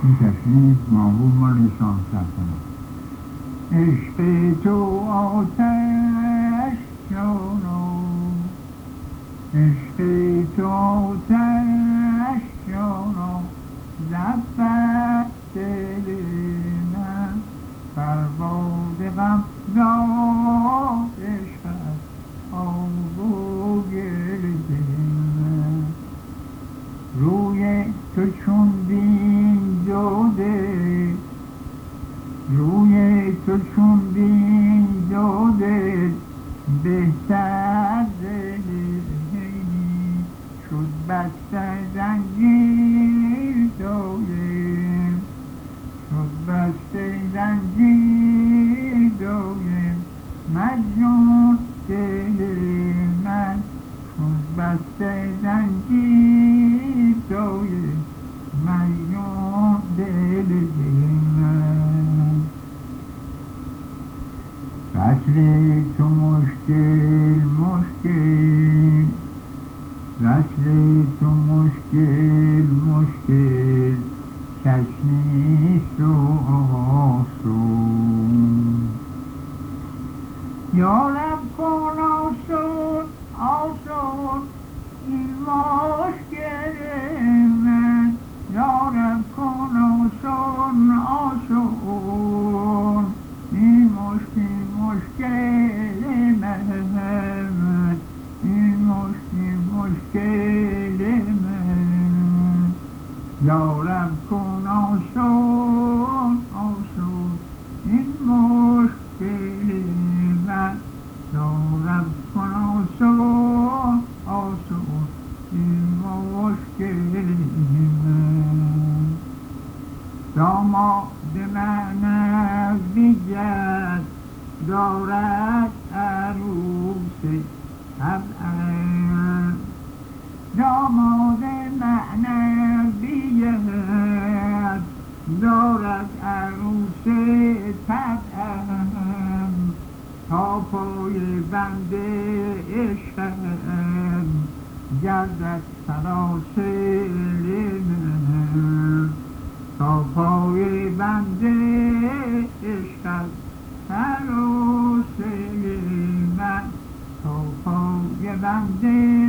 این تشریف معمول مال شاه سلطنت. عشق تو آتش جانو، عشق تو آتش جانو، زفت دل من فرباد غم داد عشقت آب و گل من. روی تو چون بین داده، روی تو چون بین داده، بهتر دلی شد بسته زنجیر دایم، شد بسته زنجیر دایم، مجنون دل من شد بسته زنجیر دایم، مجنون دل من. وصل تو مشکل مشکل، وصل تو مشکل مشکل، کش نیست و آسون. یارب کن آسون آسون این مشکل من، یارب کن آسون آسون این مشکل من، این مشکل من. یارب کن آسون آسون این مشکل من، یارب کن آسون آسون این مشکل من. داماد معنویت دارد عروس طبعم، داماد معنویت دارد عروس طبعم، تا پای بند عشقم گردد سلاسل من، تا پای بند عشقت سلاسل من، تا پای بند